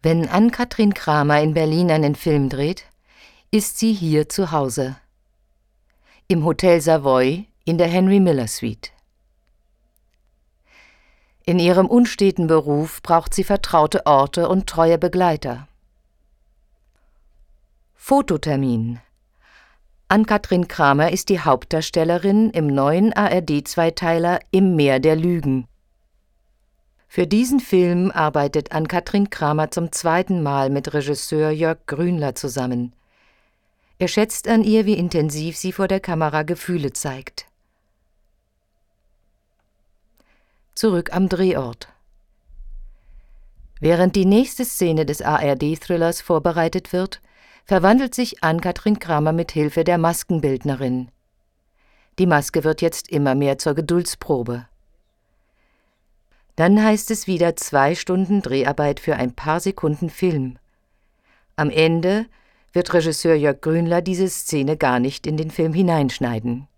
Wenn Ann-Kathrin Kramer in Berlin einen Film dreht, ist sie hier zu Hause. Im Hotel Savoy in der Henry Miller Suite. In ihrem unsteten Beruf braucht sie vertraute Orte und treue Begleiter. Fototermin. Ann-Kathrin Kramer ist die Hauptdarstellerin im neuen ARD-Zweiteiler Im Meer der Lügen. Für diesen Film arbeitet Ann-Kathrin Kramer zum zweiten Mal mit Regisseur Jörg Grünler zusammen. Er schätzt an ihr, wie intensiv sie vor der Kamera Gefühle zeigt. Zurück am Drehort. Während die nächste Szene des ARD-Thrillers vorbereitet wird, verwandelt sich Ann-Kathrin Kramer mit Hilfe der Maskenbildnerin. Die Maske wird jetzt immer mehr zur Geduldsprobe. Dann heißt es wieder 2 Stunden Dreharbeit für ein paar Sekunden Film. Am Ende wird Regisseur Jörg Grünler diese Szene gar nicht in den Film hineinschneiden.